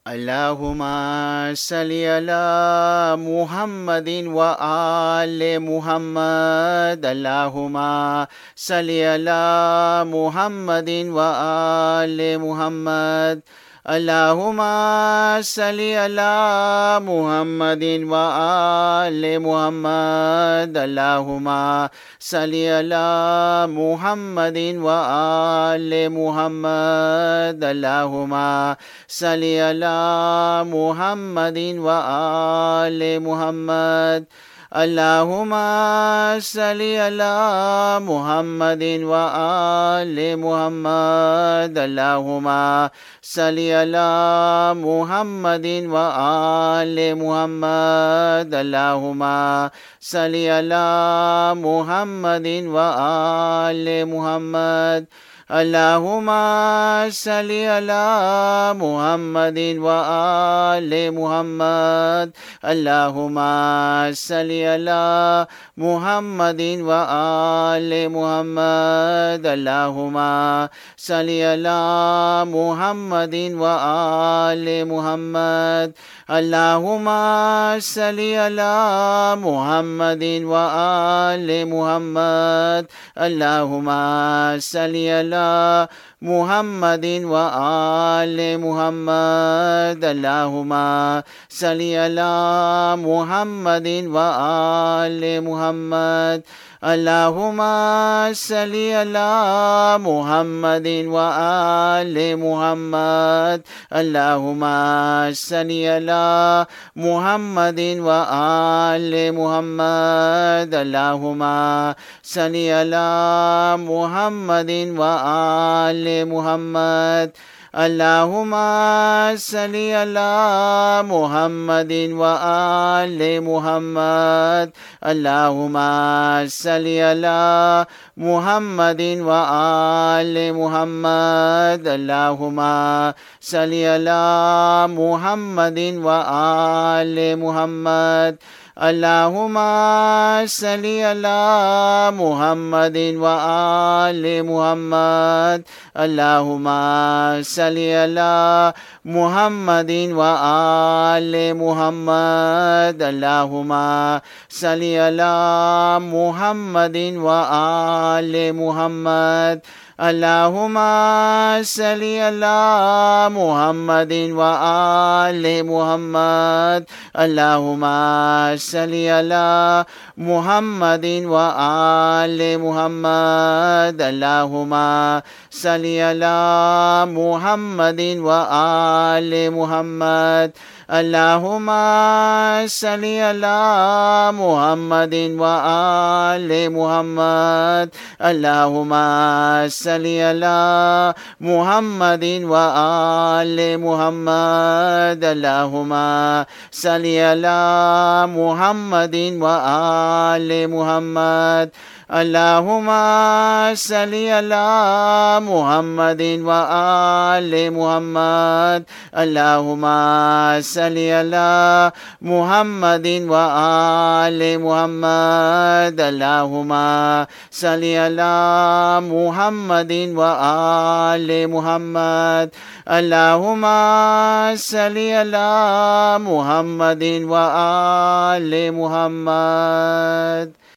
अल्लाहुम्मा सल्लि अला मुहम्मदिन व आले मुहम्मद। अल्लाहुम्मा सल्लि अला मुहम्मदिन व आले मुहम्मद। अल्लाहुम्मा सल्लि अला मुहम्मदिन व आले मुहम्मद। अल्लाहुम्मा सल्लि अला मुहम्मदिन व आले मुहम्मद। अल्लाहुम्मा सल्लि अला मुहम्मदिन व आले मुहम्मद। अल्लाहुम्मा सल्लि अला मुहम्मदिन व आले मुहम्मद। अल्लाहुम्मा सल्लि अला मुहम्मदिन व आले मुहम्मद। अल्लाहुम्मा सल्लि अला मुहम्मदिन व आले मुहम्मद। अल्लाहुम्मा सल्लि अला मुहम्मदिन व आले मुहम्मद। अल्लाहुम्मा सल्लि अला मुहम्मदिन व आले मुहम्मद। अल्लाहुम्मा सल्लि अला मुहम्मदिन व आले मुहम्मद। अल्लाहुम्मा सल्लि अला मुहम्मदिन व आले मुहम्मद। अल्लाहुम्मा सल्लि अला मुहम्मदिन व आले मुहम्मद। अल्लाहुम्मा सल्लि अला मुहम्मदिन व आले मुहम्मद। अल्लाहुम्मा सल्लि अला मुहम्मदिन व आले मुहम्मद। अल्लाहुम्मा सल्लि अला मुहम्मदिन व आले मुहम्मद। अल्लाहुम्मा सल्लि अला मुहम्मदिन व आले मुहम्मद। अल्लाहुम्मा सल्लि अला मुहम्मदिन व आले मुहम्मद। अल्लाहुम्मा सल्लि अला मुहम्मदिन व आले मुहम्मद। अल्लाहुम्मा सल्लि अला मुहम्मदिन व आले मुहम्मद। अल्लाहुम्मा सल्लि अला मुहम्मदिन व आले मुहम्मद। अल्लाहुम्मा सल्लि अला मुहम्मदिन व आले मुहम्मद। अल्लाहुम्मा सल्लि अला मुहम्मदिन व आले मुहम्मद। अल्लाहुम्मा सल्लि अला मुहम्मदिन व आले मुहम्मद। अल्लाहुम्मा सल्लि अला मुहम्मदिन व आले मुहम्मद। अल्लाहुम्मा सल्लि अला मुहम्मदिन व आले मुहम्मद। अल्लाहुम्मा सल्लि अला मुहम्मदिन व आले मुहम्मद। अल्लाहुम्मा सल्लि अला मुहम्मदिन व आले मुहम्मद। अल्लाहुम्मा सल्लि अला मुहम्मदिन व आले मुहम्मद। अल्लाहुम्मा सल्लि अला मुहम्मदिन व आले मुहम्मद। अल्लाहुम्मा सल्लि अला मुहम्मदिन व आले मुहम्मद। अल्लाहुम्मा सल्लि अला मुहम्मदिन व आले मुहम्मद। अल्लाहुम्मा सल्लि अला मुहम्मदिन व आले मुहम्मद।